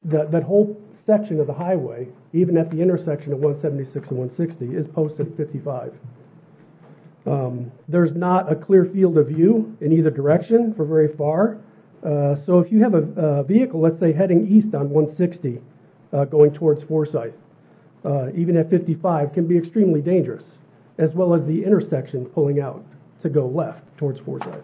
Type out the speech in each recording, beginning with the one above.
that whole section of the highway, even at the intersection of 176 and 160, is posted at 55. There's not a clear field of view in either direction for very far. So if you have a vehicle, let's say heading east on 160, going towards Forsyth, even at 55, can be extremely dangerous, as well as the intersection pulling out to go left towards Forsyth.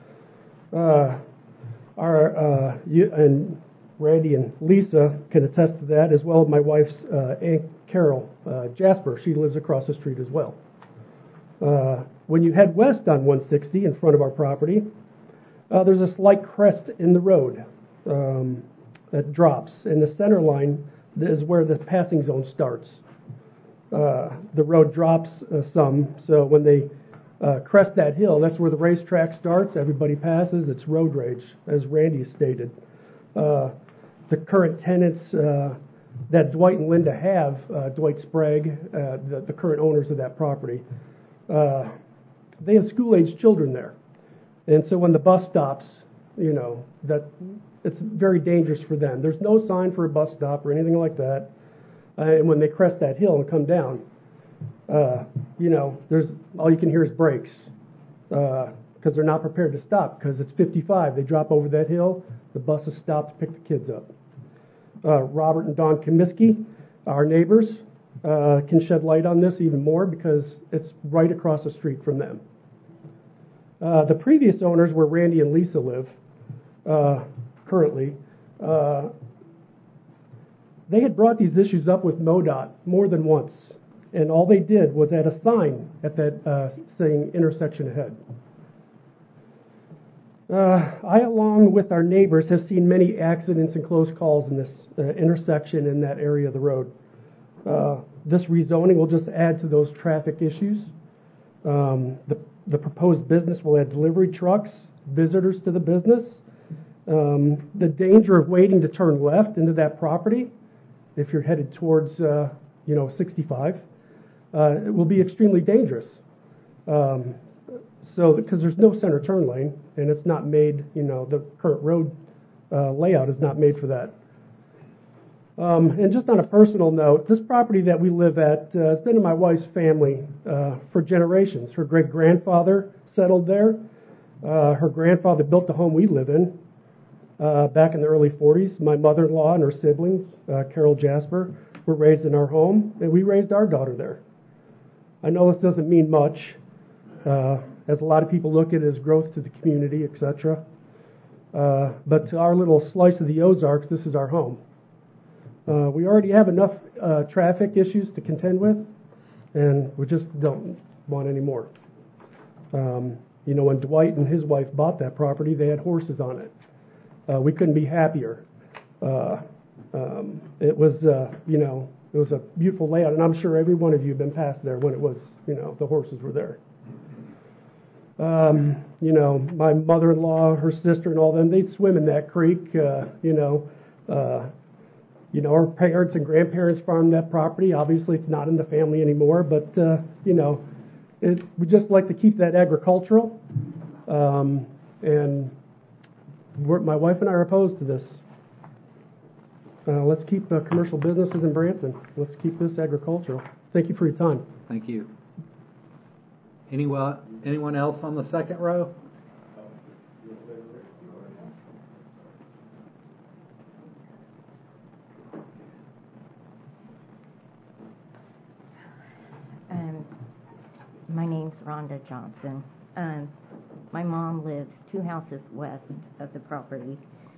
And Randy and Lisa can attest to that, as well as my wife's Aunt Carol Jasper. She lives across the street as well. When you head west on 160 in front of our property, there's a slight crest in the road that drops, and the center line is where the passing zone starts. The road drops some, so when they crest that hill, that's where the racetrack starts. Everybody passes. It's road rage, as Randy stated. The current tenants that Dwight and Linda have, Dwight Sprague, the current owners of that property, they have school-age children there. And so when the bus stops, that it's very dangerous for them. There's no sign for a bus stop or anything like that. And when they crest that hill and come down, there's all you can hear is brakes because they're not prepared to stop because it's 55. They drop over that hill, the buses stop to pick the kids up. Robert and Don Comiskey, our neighbors, can shed light on this even more because it's right across the street from them. The previous owners, where Randy and Lisa live currently, they had brought these issues up with MoDOT more than once, and all they did was add a sign at that saying intersection ahead. I, along with our neighbors, have seen many accidents and close calls in this intersection in that area of the road. This rezoning will just add to those traffic issues. The proposed business will add delivery trucks, visitors to the business. The danger of waiting to turn left into that property, if you're headed towards 65, it will be extremely dangerous. So because there's no center turn lane, and it's not made, the current road layout is not made for that. And just on a personal note, this property that we live at has been in my wife's family for generations. Her great-grandfather settled there. Her grandfather built the home we live in back in the early 40s. My mother-in-law and her siblings, Carol Jasper, were raised in our home, and we raised our daughter there. I know this doesn't mean much, as a lot of people look at it as growth to the community, etc. But to our little slice of the Ozarks, this is our home. We already have enough traffic issues to contend with, and we just don't want any more. When Dwight and his wife bought that property, they had horses on it. We couldn't be happier. It was a beautiful layout, and I'm sure every one of you have been past there when it was, the horses were there. My mother-in-law, her sister, and all them, they'd swim in that creek. Our parents and grandparents farmed that property. Obviously, it's not in the family anymore, but we just like to keep that agricultural. And my wife and I are opposed to this. Let's keep commercial businesses in Branson. Let's keep this agricultural. Thank you for your time. Thank you. Anyone else on the second row? My name's Rhonda Johnson. My mom lives 2 houses west of the property.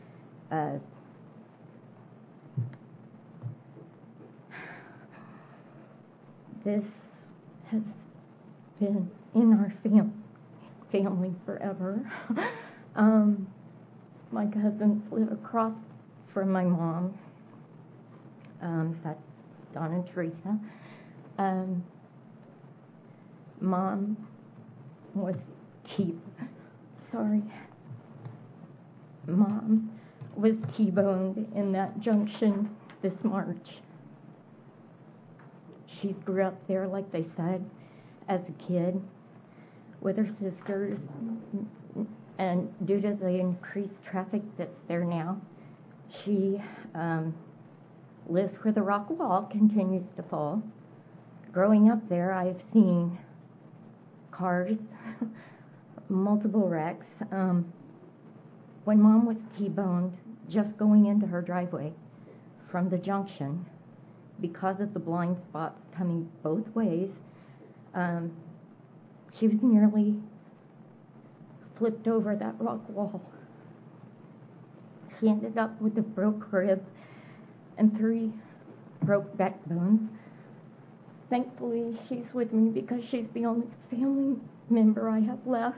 This has been in our family forever. My cousins live across from my mom. That's Don and Teresa. Mom was T-boned in that junction this March. She grew up there, like they said, as a kid with her sisters, and due to the increased traffic that's there now, She lives where the rock wall continues to fall. Growing up there, I've seen cars, multiple wrecks. When Mom was T-boned, just going into her driveway from the junction, because of the blind spots coming both ways, she was nearly flipped over that rock wall. She ended up with a broke rib and 3 broke backbones. Thankfully, she's with me because she's the only family member I have left.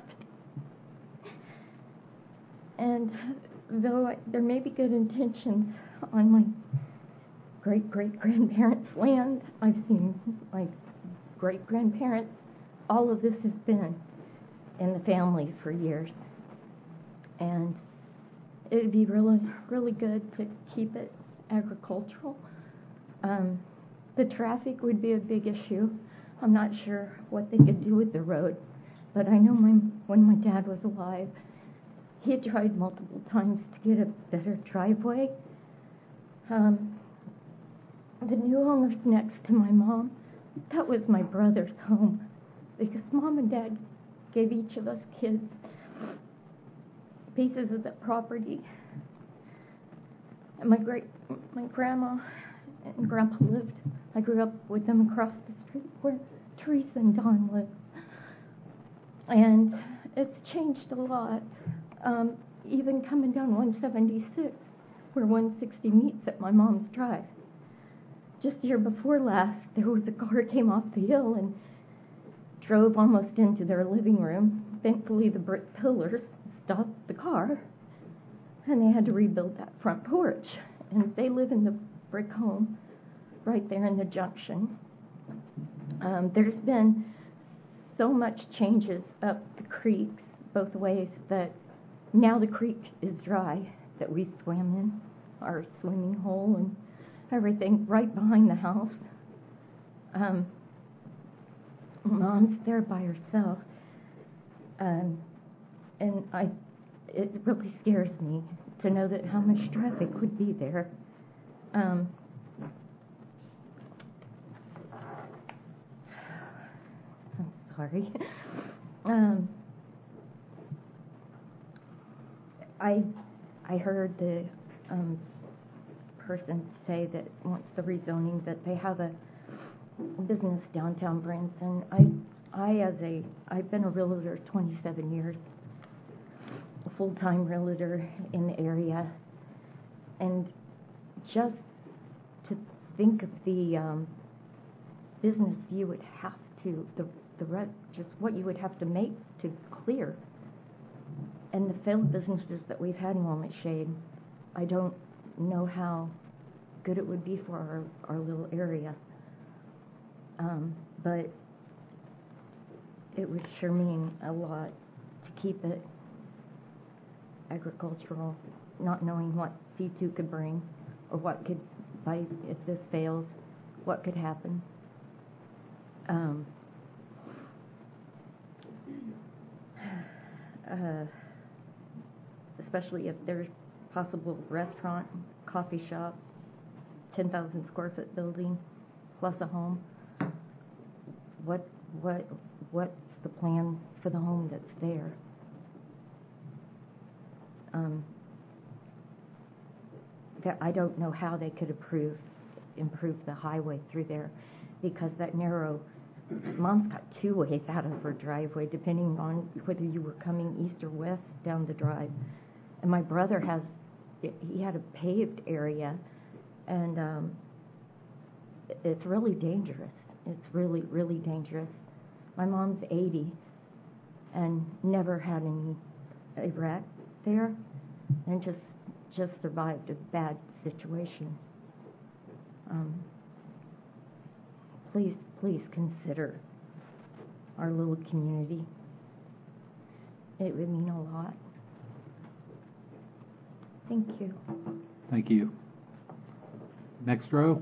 And though there may be good intentions on my great-great-grandparents' land, I've seen my great-grandparents, all of this has been in the family for years. And it would be really, really good to keep it agricultural. The traffic would be a big issue. I'm not sure what they could do with the road, but I know when my dad was alive, he had tried multiple times to get a better driveway. The new home's next to my mom. That was my brother's home, because Mom and Dad gave each of us kids pieces of that property. And my grandma and grandpa lived. I grew up with them across the street where Teresa and Don live. And it's changed a lot. Even coming down 176, where 160 meets at my mom's drive. Just the year before last, there was a car came off the hill and drove almost into their living room. Thankfully, the brick pillars stopped the car, and they had to rebuild that front porch. And they live in the brick home right there in the junction. There's been so much changes up the creeks both ways that now the creek is dry that we swam in, our swimming hole and everything right behind the house. Mom's there by herself, and it really scares me to know that how much traffic would be there. I'm sorry. I heard the person say that wants the rezoning, that they have a business downtown Branson. I've been a realtor 27 years, a full-time realtor in the area, and just to think of the business you would have to, just what you would have to make to clear, and the failed businesses that we've had in Walnut Shade, I don't know how good it would be for our little area. But it would sure mean a lot to keep it agricultural, not knowing what C2 could bring or what could, if this fails, what could happen. Especially if there's possible restaurant, coffee shop, 10,000 square foot building, plus a home. What's the plan for the home that's there? I don't know how they could improve the highway through there, because that narrow, Mom's got 2 ways out of her driveway, depending on whether you were coming east or west down the drive. And my brother he had a paved area, and it's really dangerous. It's really, really dangerous. My mom's 80 and never had a wreck there, and just survived a bad situation. Please consider our little community. It would mean a lot. Thank you. Thank you. Next row.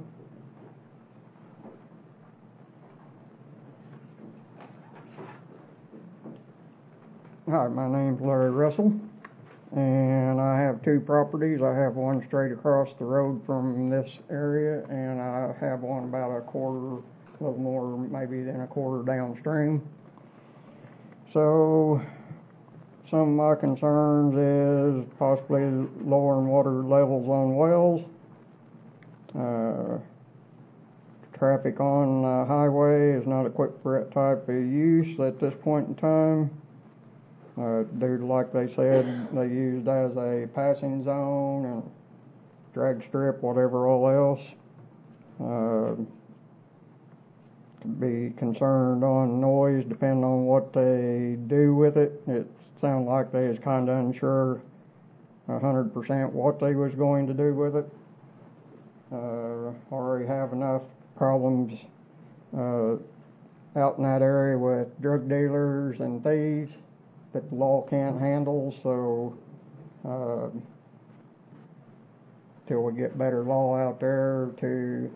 Hi, my name's Larry Russell, and I have two properties. I have one straight across the road from this area, and I have one about a little more maybe than a quarter downstream. So some of my concerns is possibly lowering water levels on wells. Traffic on the highway is not equipped for that type of use at this point in time. Due to, like they said, they used as a passing zone and drag strip, whatever all else. Be concerned on noise depending on what they do with it. It sounded like they was kind of unsure 100% what they was going to do with it. Already have enough problems out in that area with drug dealers and thieves that the law can't handle, so till we get better law out there to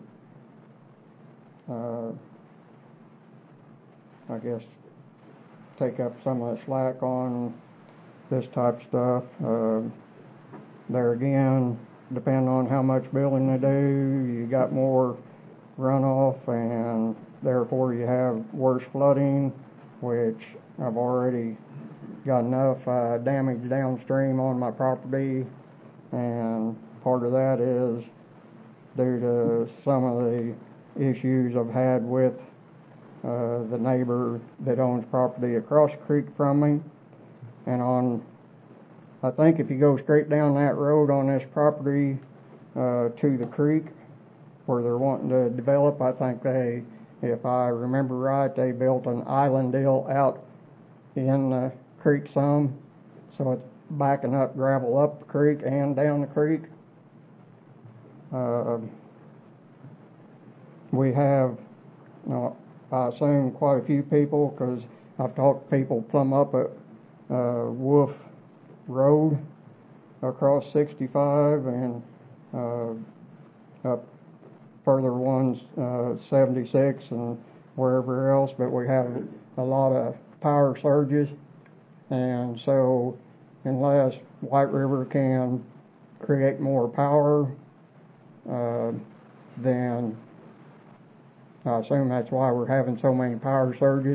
I guess take up some of the slack on this type of stuff. There again, depending on how much building they do, you got more runoff, and therefore you have worse flooding, which I've already got enough damage downstream on my property, and part of that is due to some of the issues I've had with the neighbor that owns property across the creek from me. And I think if you go straight down that road on this property to the creek where they're wanting to develop, I think if I remember right, they built an island deal out in the creek some, so it's backing up gravel up the creek and down the creek. We have, I assume, quite a few people, because I've talked to people plumb up at Wolf Road across 65 and up further ones 76 and wherever else, but we have a lot of power surges, and so unless White River can create more power, then I assume that's why we're having so many power surges.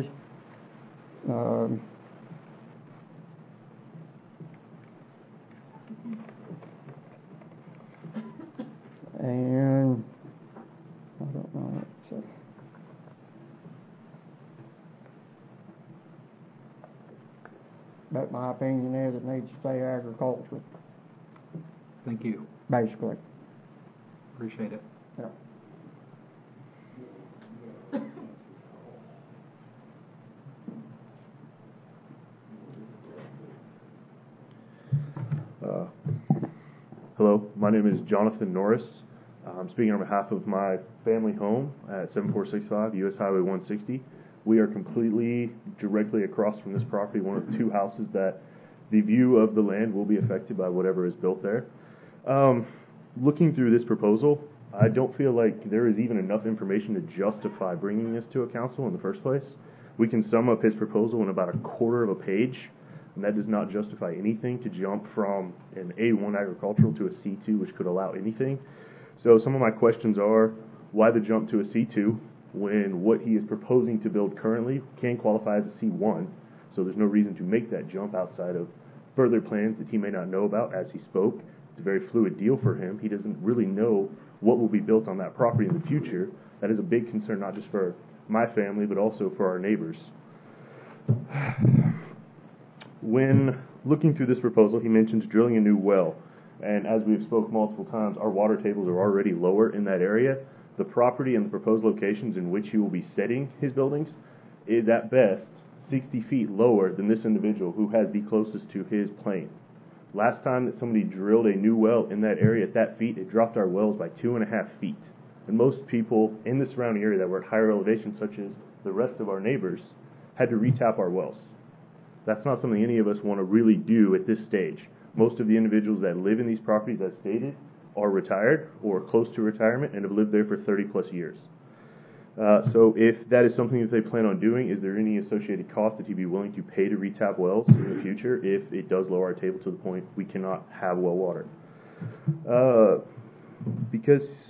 And I don't know what to say. But my opinion is it needs to stay agricultural, Thank you. basically. Appreciate it. Yeah. Hello, my name is Jonathan Norris. I'm speaking on behalf of my family home at 7465 US Highway 160. We are completely directly across from this property, one of two houses that the view of the land will be affected by whatever is built there. Looking through this proposal, I don't feel like there is even enough information to justify bringing this to a council in the first place. We can sum up his proposal in about a quarter of a page, and that does not justify anything to jump from an A1 agricultural to a C2, which could allow anything. So some of my questions are, why the jump to a C2 when what he is proposing to build currently can qualify as a C1? So there's no reason to make that jump outside of further plans that he may not know about as he spoke. It's a very fluid deal for him. He doesn't really know what will be built on that property in the future. That is a big concern, not just for my family, but also for our neighbors. When looking through this proposal, he mentions drilling a new well. And as we've spoke multiple times, our water tables are already lower in that area. The property and the proposed locations in which he will be setting his buildings is at best 60 feet lower than this individual who has the closest to his plane. Last time that somebody drilled a new well in that area at that feet, it dropped our wells by 2.5 feet. And most people in the surrounding area that were at higher elevation, such as the rest of our neighbors, had to retap our wells. That's not something any of us want to really do at this stage. Most of the individuals that live in these properties, as stated, are retired or close to retirement and have lived there for 30 plus years. So if that is something that they plan on doing, is there any associated cost that he'd be willing to pay to retap wells in the future if it does lower our table to the point we cannot have well water? Because